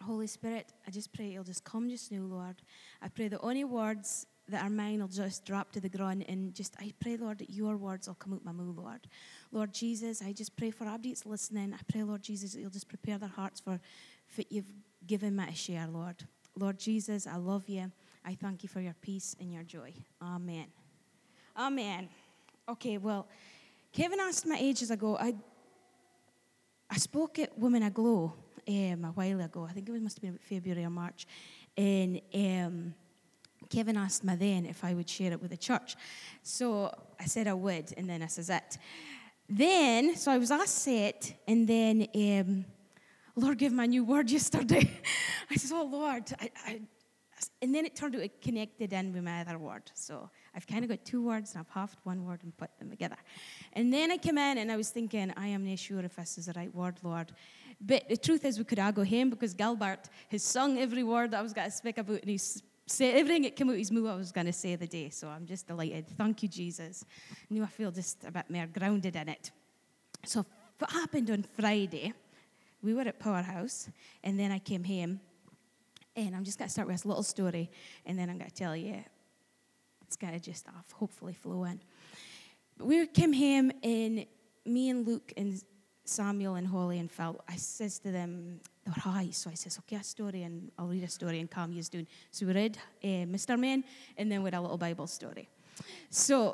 Holy Spirit, I just pray you'll just come just now, Lord. I pray that any words that are mine will just drop to the ground, and I pray, Lord, that your words will come out my mouth, Lord. Lord Jesus, I just pray for everybody that's listening. I pray, Lord Jesus, that you'll just prepare their hearts for what you've given me to share, Lord. Lord Jesus, I love you. I thank you for your peace and your joy. Amen. Amen. Okay, well, Kevin asked me ages ago. I spoke at Women Aglow a while ago. I think it must have been about February or March. And Kevin asked me then if I would share it with the church. So I said I would, and then I says it. Then, so I was asked to say it, and then Lord gave me a new word yesterday. I said, oh, Lord. And then it turned out it connected in with my other word. So I've kind of got two words, and I've halved one word and put them together. And then I came in, and I was thinking, I am not sure if this is the right word, Lord. But the truth is, we could all go home, because Gilbert has sung every word that I was going to speak about, and he's said everything that came out his mouth I was going to say the day. So I'm just delighted. Thank you, Jesus. Now I feel just a bit more grounded in it. So what happened on Friday, we were at Powerhouse, and then I came home, and I'm just going to start with this little story, and then I'm going to tell you, it's going to just hopefully flow in. But we came home, and me and Luke and Samuel and Holly and Phil, I says to them, they were high, so I says, okay, a story, and I'll read a story, and calm you's doing. So we read Mr. Men, and then we had a little Bible story. So,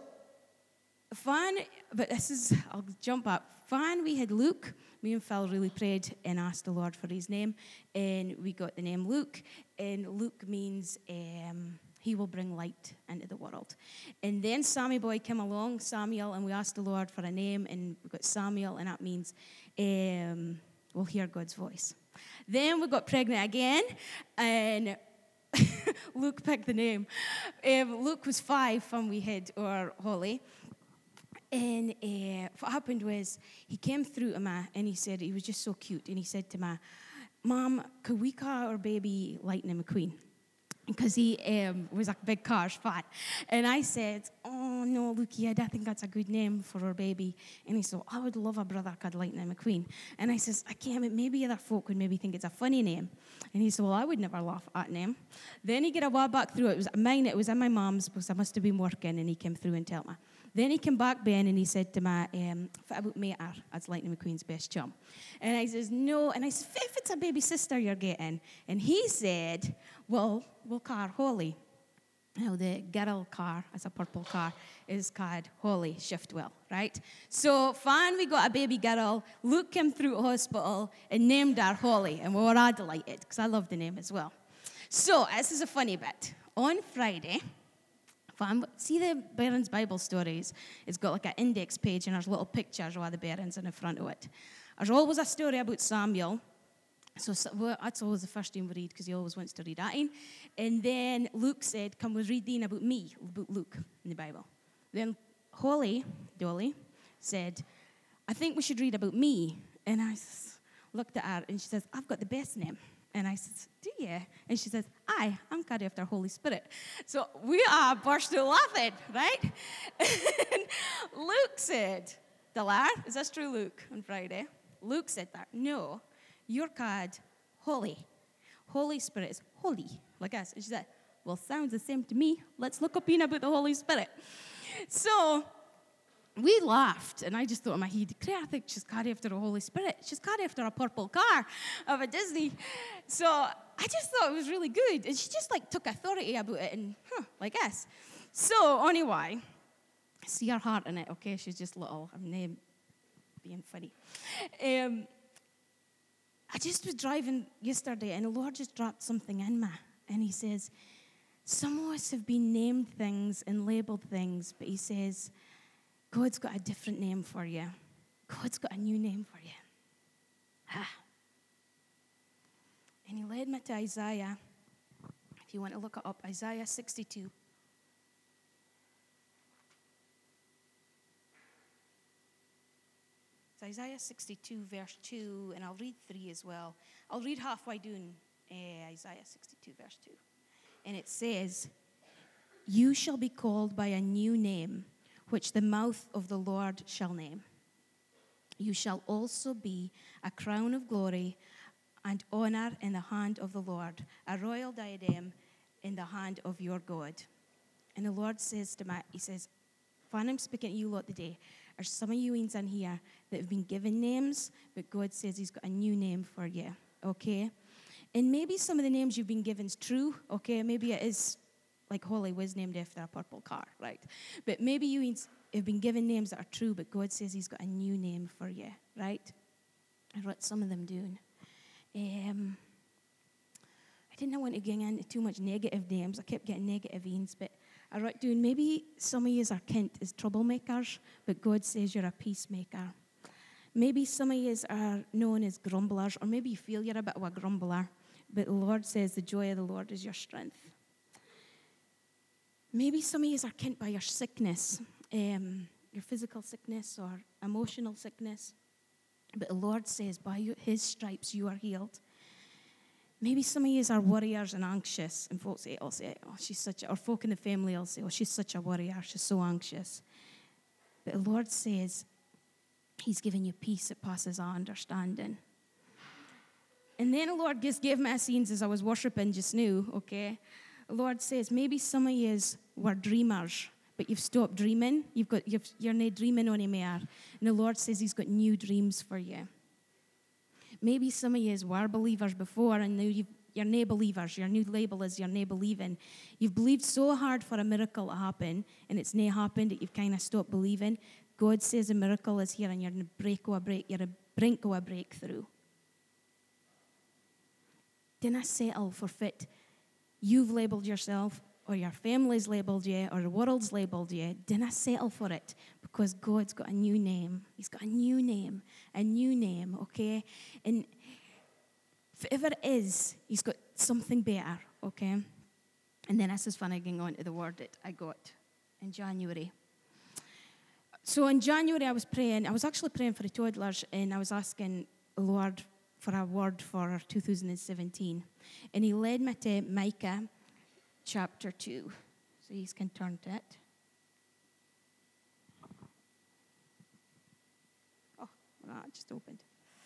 I'll jump up. We had Luke. Me and Phil really prayed and asked the Lord for his name, and we got the name Luke, and Luke means he will bring light into the world. And then Sammy boy came along, Samuel, and we asked the Lord for a name, and we got Samuel, and that means we'll hear God's voice. Then we got pregnant again, and Luke picked the name. Luke was 5 when we had our Holly. And what happened was he came through to me, and he said, he was just so cute, and he said to me, Mom, could we call our baby Lightning McQueen? Because he was a big Cars fan. And I said, oh, no, Lukey, I don't think that's a good name for our baby. And he said, I would love a brother called Lightning McQueen. And I says, I can't, maybe other folk would maybe think it's a funny name. And he said, well, I would never laugh at that name. Then he got a while back through. It was mine, it was in my mum's, because I must have been working, and he came through and told me. Then he came back, Ben, and he said to me, what about Mater? That's Lightning McQueen's best chum. And I says, no. And I said, if it's a baby sister you're getting. And he said, well, we'll call her Holly. Now, the girl car, as a purple car, is called Holly Shiftwell, right? So, fine, we got a baby girl. Luke came through hospital and named her Holly. And we were all delighted, because I love the name as well. So, this is a funny bit. On Friday, see the Barron's Bible Stories? It's got like an index page, and there's little pictures of all the Barron's in the front of it. There's always a story about Samuel. So that's always the first thing we read, because he always wants to read that in. And then Luke said, come, we read then about me, about Luke in the Bible. Then Dolly, said, I think we should read about me. And I looked at her, and she says, I've got the best name. And I said, do you? And she says, I'm called after Holy Spirit. So we are burst out laughing, right? And Luke said, Delar, is this true, Luke, on Friday? Luke said that. No, you're called Holy. Holy Spirit is holy, like us. And she said, well, sounds the same to me. Let's look up in about the Holy Spirit. So we laughed, and I just thought in my head, I think she's called after the Holy Spirit. She's called after a purple car of a Disney. So I just thought it was really good. And she just took authority about it, and like us. So anyway, see her heart in it, okay? She's just little. I'm not being funny. I just was driving yesterday, and the Lord just dropped something in me. And he says, some of us have been named things and labeled things, but he says, God's got a different name for you. God's got a new name for you. And he led me to Isaiah. If you want to look it up, Isaiah 62. It's Isaiah 62, verse 2, and I'll read 3 as well. I'll read halfway down Isaiah 62, verse 2. And it says, you shall be called by a new name, which the mouth of the Lord shall name. You shall also be a crown of glory and honor in the hand of the Lord, a royal diadem in the hand of your God. And the Lord says to Matt, he says, Fan, I'm speaking to you lot today. There's some of you in here that have been given names, but God says he's got a new name for you, okay? And maybe some of the names you've been given is true, okay? Maybe it is like Holly was named after a purple car, right? But maybe you have been given names that are true, but God says he's got a new name for you, right? I wrote some of them down. I didn't want to get into too much negative names. I kept getting negative names, but I wrote down, maybe some of you are kent as troublemakers, but God says you're a peacemaker. Maybe some of you are known as grumblers, or maybe you feel you're a bit of a grumbler, but the Lord says the joy of the Lord is your strength. Maybe some of you are kent by your sickness, your physical sickness or emotional sickness, but the Lord says by his stripes you are healed. Maybe some of you are warriors and anxious, and folks will say, oh, she's such a, or folk in the family will say, oh, she's such a warrior, she's so anxious. But the Lord says he's giving you peace that passes our understanding. And then the Lord just gave me a scene as I was worshiping just now, okay? The Lord says, maybe some of you were dreamers, but you've stopped dreaming. You're not dreaming anymore. And the Lord says he's got new dreams for you. Maybe some of you were believers before, and now you're no believers. Your new label is you're no believing. You've believed so hard for a miracle to happen, and it's not happened that you've kind of stopped believing. God says a miracle is here, and you're on the brink of a breakthrough. Dinna settle for fit. You've labelled yourself, or your family's labelled you, or the world's labelled you. Dinna settle for it, because God's got a new name. He's got a new name, okay? And whatever it is, he's got something better, okay? And then this is fun getting on to the word that I got in January. So in January, I was actually praying for the toddlers, and I was asking the Lord for a word for 2017. And he led me to Micah chapter 2. So you can turn to it. Oh, it just opened.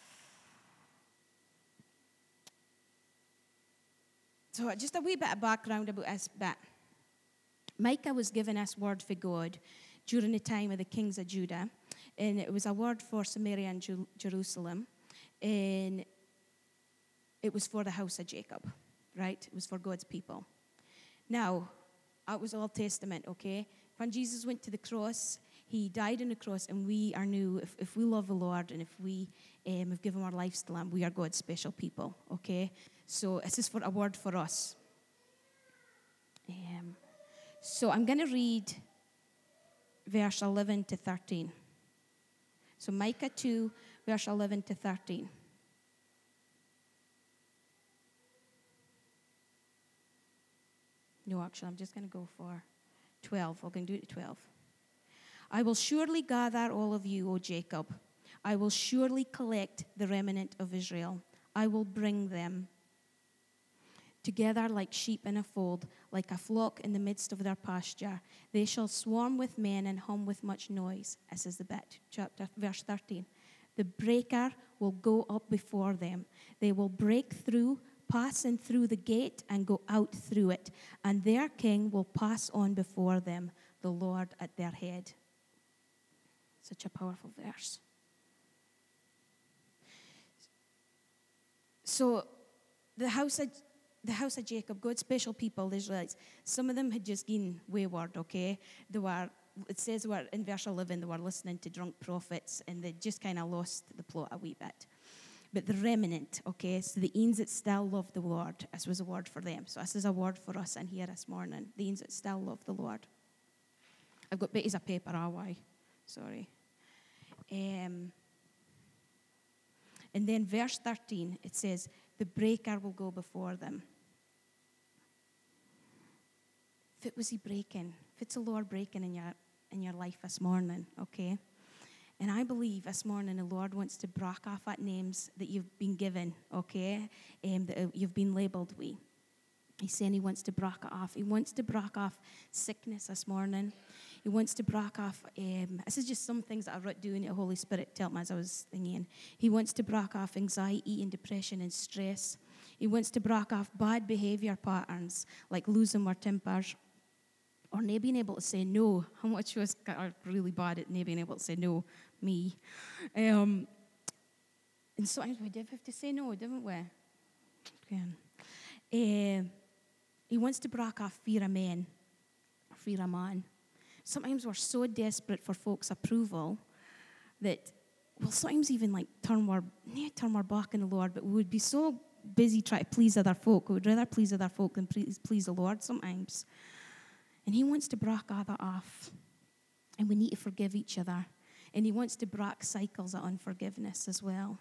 So just a wee bit of background about this bit. Micah was given this word for God during the time of the kings of Judah, and it was a word for Samaria and Jerusalem, and it was for the house of Jacob, right? It was for God's people. Now, that was Old Testament, okay? When Jesus went to the cross, he died on the cross, and we are new. If we love the Lord and if we have given our lives to him, we are God's special people, okay? So this is for a word for us. So I'm going to read verse 11 to 13. So Micah 2, verse 11 to 13. No, actually, I'm just going to go for 12. We're going to do it at 12. I will surely gather all of you, O Jacob. I will surely collect the remnant of Israel. I will bring them together like sheep in a fold, like a flock in the midst of their pasture. They shall swarm with men and hum with much noise. This is the bit, verse 13. The breaker will go up before them. They will break through, passing through the gate and go out through it. And their king will pass on before them, the Lord at their head. Such a powerful verse. So the house of Jacob, God's special people, the Israelites, some of them had just been wayward, okay? It says in verse 11, they were listening to drunk prophets, and they just kind of lost the plot a wee bit. But the remnant, okay, so the ones that still love the Lord, this was a word for them. So this is a word for us in here this morning, the ones that still love the Lord. I've got bits of paper, sorry. And then verse 13, it says, the breaker will go before them. What was he breaking? What's the Lord breaking in your life this morning, okay? And I believe this morning the Lord wants to break off at names that you've been given, okay? That you've been labelled with. He's saying he wants to break it off. He wants to break off sickness this morning. He wants to break off, this is just some things that I wrote doing the Holy Spirit tell me as I was thinking. He wants to break off anxiety and depression and stress. He wants to break off bad behavior patterns like losing our tempers or not being able to say no. How much of us are really bad at not being able to say no? Me. And sometimes we do have to say no, don't we? He wants to break off fear of men, or fear of man. Sometimes we're so desperate for folks' approval that we'll sometimes even like turn our back on the Lord, but we would be so busy trying to please other folk. We would rather please other folk than please the Lord sometimes. And he wants to break all that off. And we need to forgive each other. And he wants to break cycles of unforgiveness as well.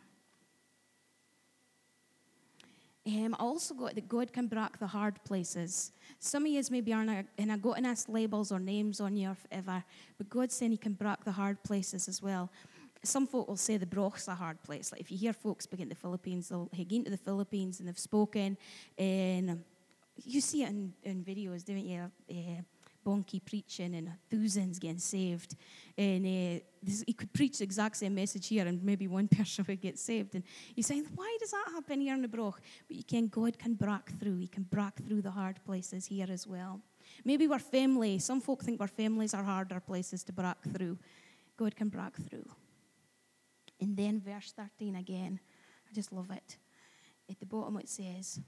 I also got that God can break the hard places. Some of you maybe aren't got any labels or names on you or whatever, but God's saying he can break the hard places as well. Some folk will say the broch's a hard place. Like if you hear folks speak in the Philippines, they'll get into the Philippines and they've spoken, and you see it in videos, don't you? Bonky preaching and thousands getting saved. And he could preach the exact same message here and maybe one person would get saved. And he's saying, why does that happen here in the Broch? But God can break through. He can break through the hard places here as well. Maybe we're family. Some folk think our families are harder places to break through. God can break through. And then verse 13 again. I just love it. At the bottom it says,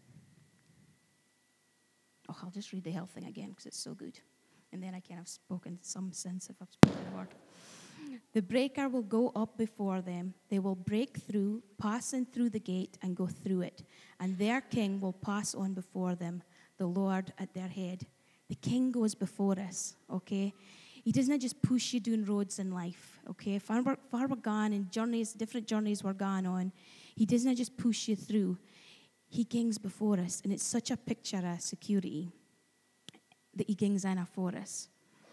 I'll just read the whole thing again because it's so good. And then I kind of spoken some sense if I've spoken the word. The breaker will go up before them. They will break through, passing through the gate and go through it. And their king will pass on before them, the Lord at their head. The king goes before us, okay? He doesn't just push you down roads in life, okay? Far we're gone and different journeys we're gone on, he doesn't just push you through. He kings before us, and it's such a picture of security that he kings in for us.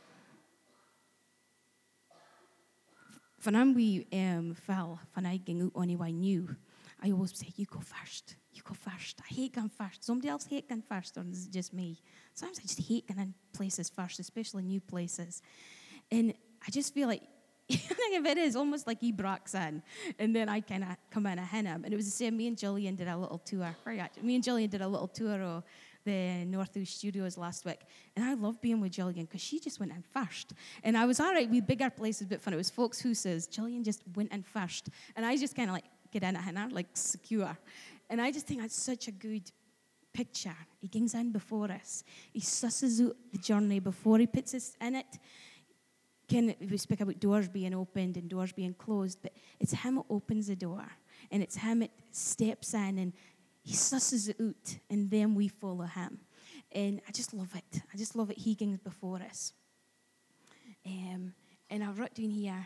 When I'm wee Phil, when I ging out anyway new, I always say, you go first. I hate going first. Somebody else hate going first, or is it just me? Sometimes I just hate going in places first, especially new places. And I just feel like, if it is almost like he breaks in, and then I kind of come in ahead of him. And it was the same, me and Gillian did a little tour. Me and Gillian did a little tour of the Northwest Studios last week. And I love being with Gillian because she just went in first. And I was all right with bigger places, but when it was folks who says, Gillian just went in first. And I just kind of like get in it, like secure. And I just think that's such a good picture. He gets in before us. He susses out the journey before he puts us in it. We speak about doors being opened and doors being closed, but it's him who opens the door. And it's him that steps in and he susses it out, and then we follow him. And I just love it. He goes before us. And I wrote down here,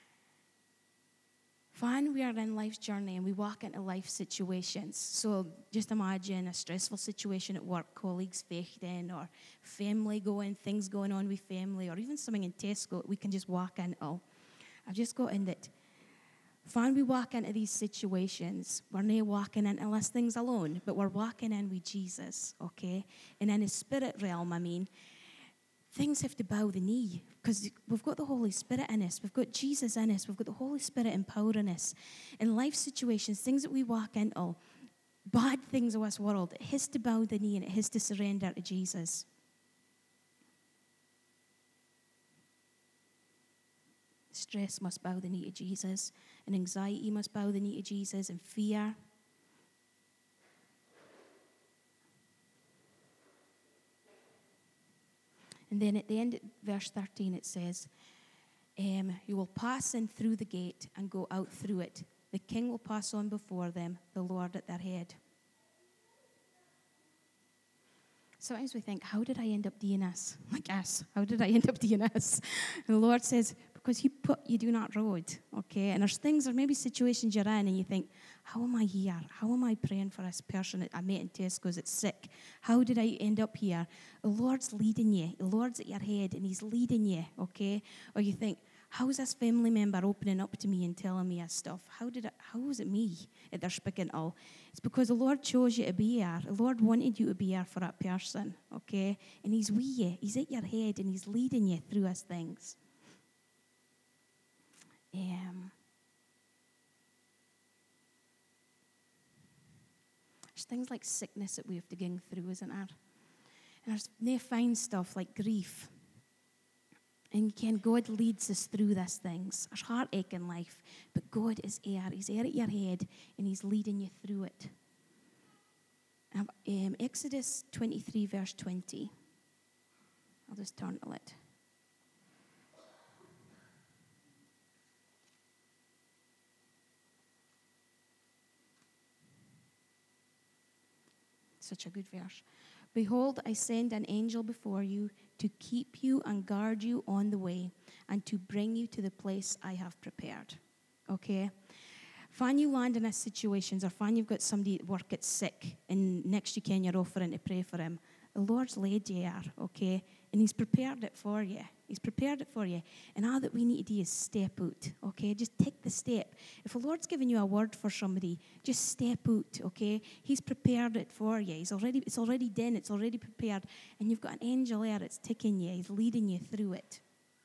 when we are in life's journey and we walk into life situations, so just imagine a stressful situation at work, colleagues fechten, or family things going on with family, or even something in Tesco we can just walk into. I've just got in that when we walk into these situations, we're not walking into these things alone, but we're walking in with Jesus, okay? And in the spirit realm, things have to bow the knee because we've got the Holy Spirit in us. We've got Jesus in us. We've got the Holy Spirit empowering us. In life situations, things that we walk into, bad things of this world, it has to bow the knee and it has to surrender to Jesus. Stress must bow the knee to Jesus, and anxiety must bow the knee to Jesus, and fear. And then at the end of verse 13 it says, you will pass in through the gate and go out through it. The king will pass on before them, the Lord at their head. Sometimes we think, how did I end up doing this? Like us, how did I end up doing this? And the Lord says, because he put you down that road, okay? And there's things, or maybe situations you're in and you think, how am I here? How am I praying for this person that I met in Tesco's that's sick? How did I end up here? The Lord's leading you. The Lord's at your head and he's leading you, okay? Or you think, How is this family member opening up to me and telling me this stuff? How was it me at their speaking all? It's because the Lord chose you to be here. The Lord wanted you to be here for that person, okay? And He's with you. He's at your head and He's leading you through His things. There's things like sickness that we have to go through, isn't there? And there's no fine stuff like grief. And God leads us through these things. There's heartache in life, but God is there. He's there at your head, and He's leading you through it. Exodus 23, verse 20. I'll just turn to it. Such a good verse. Behold, I send an angel before you to keep you and guard you on the way and to bring you to the place I have prepared. Okay? Fan you land in these situations, or fan you've got somebody at work that's sick and next you can you're offering to pray for him. The Lord's laid you here, okay? And He's prepared it for you. He's prepared it for you. And all that we need to do is step out, okay? Just take the step. If the Lord's given you a word for somebody, just step out, okay? He's prepared it for you. It's already done. It's already prepared. And you've got an angel there that's taking you. He's leading you through it.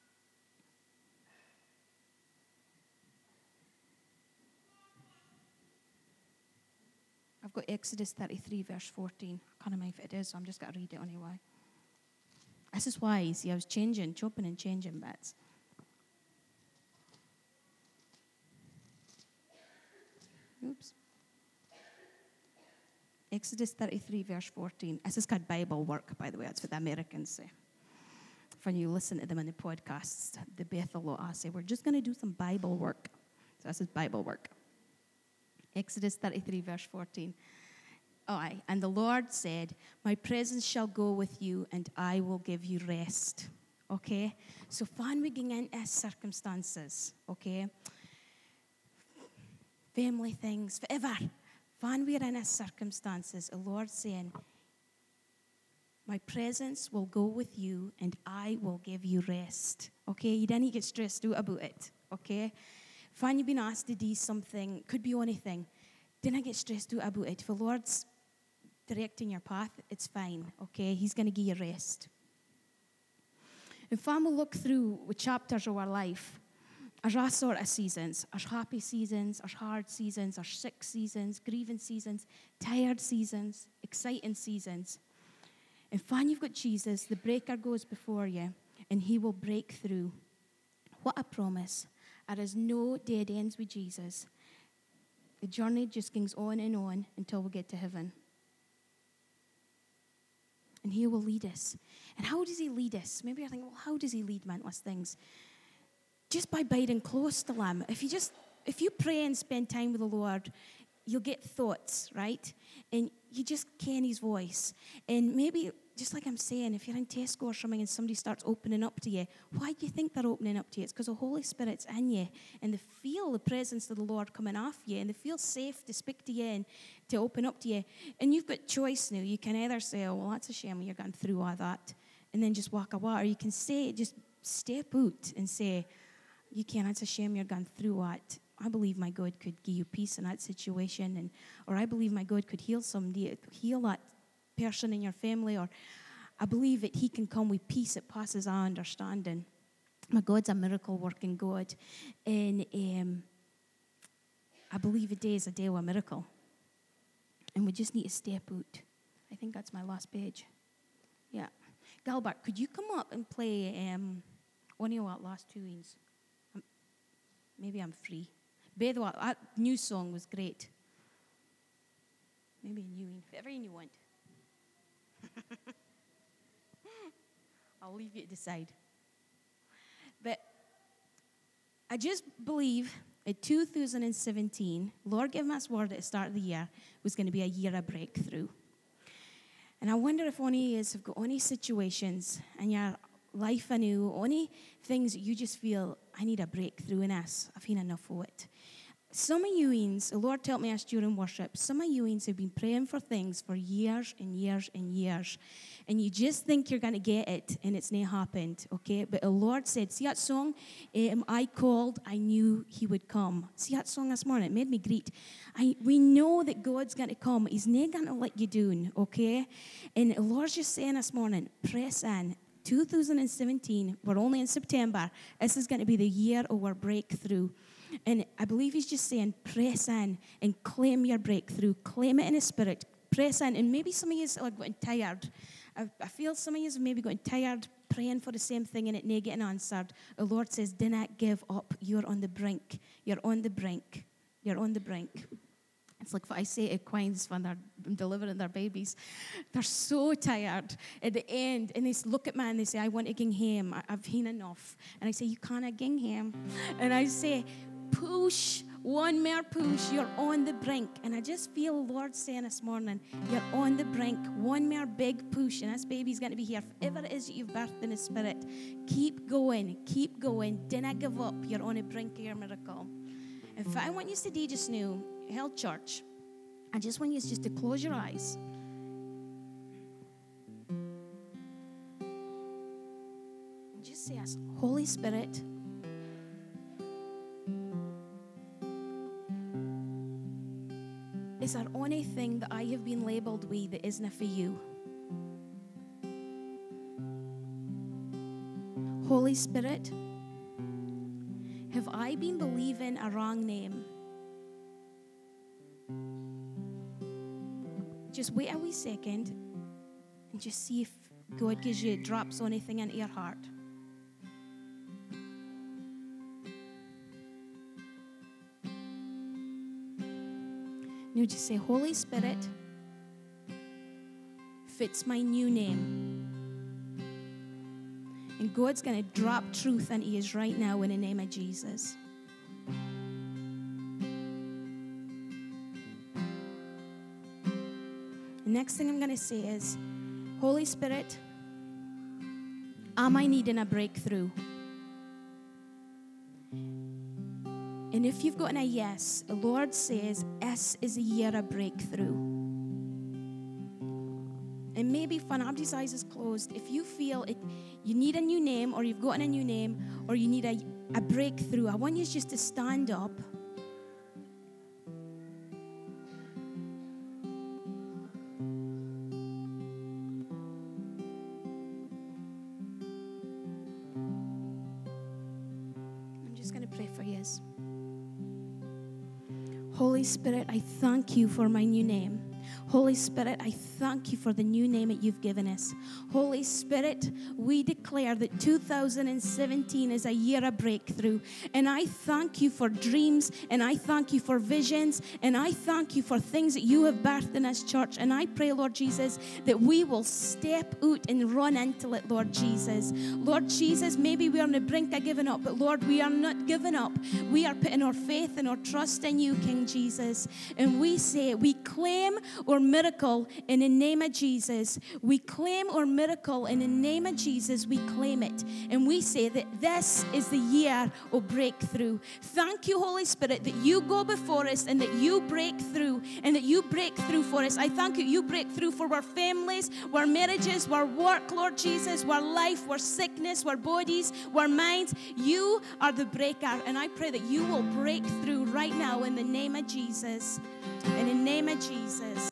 I've got Exodus 33, verse 14. I can't remember if it is, so I'm just going to read it anyway. This is why, see, I was chopping and changing bits. Oops. Exodus 33, verse 14. This is called Bible work, by the way. That's what the Americans say. When you listen to them in the podcasts, the Bethel lot, I say, we're just going to do some Bible work. So this is Bible work. Exodus 33, verse 14. And the Lord said, my presence shall go with you, and I will give you rest. Okay? So when we get into circumstances, okay? Family things, whatever. When we're in circumstances, the Lord's saying, my presence will go with you, and I will give you rest. Okay? You don't get stressed out about it. Okay? When you've been asked to do something, could be anything, don't get stressed out about it. If the Lord's directing your path, it's fine, okay? He's going to give you rest. If we look through the chapters of our life, there's all sort of seasons. There's happy seasons, there's hard seasons, there's sick seasons, grieving seasons, tired seasons, exciting seasons. And when you've got Jesus, the breaker goes before you, and He will break through. What a promise. There is no dead ends with Jesus. The journey just goes on and on until we get to heaven. And He will lead us. And how does He lead us? Maybe you're thinking, well, how does He lead mental things? Just by biding close to Him. If you pray and spend time with the Lord, you'll get thoughts, right? And you just ken His voice. And maybe, just like I'm saying, if you're in Tesco or something and somebody starts opening up to you, why do you think they're opening up to you? It's because the Holy Spirit's in you, and they feel the presence of the Lord coming off you, and they feel safe to speak to you and to open up to you. And you've got choice now. You can either say, oh, well, that's a shame you're going through all that, and then just walk away. Or you can say, just step out and say, it's a shame you're going through that. I believe my God could give you peace in that situation, or I believe my God could heal somebody, heal that person in your family, or I believe that He can come with peace that passes our understanding. My God's a miracle working God, and I believe a day is a day of a miracle, and we just need to step out. I think that's my last page. Yeah, Galbert, could you come up and play one of what last two ins? Maybe I'm free. By the way, that new song was great. Maybe a new one, whatever you want. I'll leave you to decide. But I just believe in 2017, Lord gave us word at the start of the year was going to be a year of breakthrough. And I wonder if any of you have got any situations in your life anew, any things that you just feel, I need a breakthrough in this. I've had enough of it. Some of you's, the Lord told me this during worship, some of you's have been praying for things for years and years and years, and you just think you're going to get it, and it's not happened, okay? But the Lord said, see that song, I called, I knew he would come. See that song this morning? It made me greet. We know that God's going to come. He's not going to let you down, okay? And the Lord's just saying this morning, press in. 2017, we're only in September. This is going to be the year of our breakthrough. And I believe he's just saying, press in and claim your breakthrough. Claim it in the spirit. Press in. And maybe some of you are getting tired. I feel some of you are maybe getting tired praying for the same thing and it not getting answered. The Lord says, do not give up. You're on the brink. You're on the brink. You're on the brink. It's like what I say to queens when they're delivering their babies. They're so tired at the end, and they look at me and they say, I want to ging home. I've had enough. And I say, you can't ging home. And I say, push, one more push. You're on the brink. And I just feel the Lord saying this morning, you're on the brink. One more big push, and this baby's going to be here. Whatever it is that you've birthed in the spirit, keep going. Keep going. Do not give up. You're on the brink of your miracle. In fact, I want you to do just now, Hill Church, I just want you just to close your eyes. And just say this, Holy Spirit, is there anything that I have been labelled with that isn't for you? Holy Spirit, have I been believing a wrong name? Just wait a wee second and just see if God gives you, drops anything into your heart. Now just say, Holy Spirit, fits my new name. And God's going to drop truth into you right now in the name of Jesus. The next thing I'm going to say is, Holy Spirit, am I needing a breakthrough? And if you've gotten a yes, the Lord says, this is a year of breakthrough. And maybe when everybody's eyes is closed, if you feel it, you need a new name, or you've gotten a new name, or you need a breakthrough, I want you just to stand up. I'm just going to pray for you. Holy Spirit, I thank you for my new name. Holy Spirit, I thank you for the new name that you've given us. Holy Spirit, we declare that 2017 is a year of breakthrough. And I thank you for dreams, and I thank you for visions, and I thank you for things that you have birthed in this church. And I pray, Lord Jesus, that we will step out and run into it, Lord Jesus. Lord Jesus, maybe we are on the brink of giving up, but Lord, we are not giving up. We are putting our faith and our trust in you, King Jesus. And we say, we claim our miracle in the name of Jesus. We claim our miracle in the name of Jesus. We claim it. And we say that this is the year of breakthrough. Thank you, Holy Spirit, that you go before us and that you break through and that you break through for us. I thank you. You break through for our families, our marriages, our work, Lord Jesus, our life, our sickness, our bodies, our minds. You are the breaker. And I pray that you will break through right now in the name of Jesus. In the name of Jesus.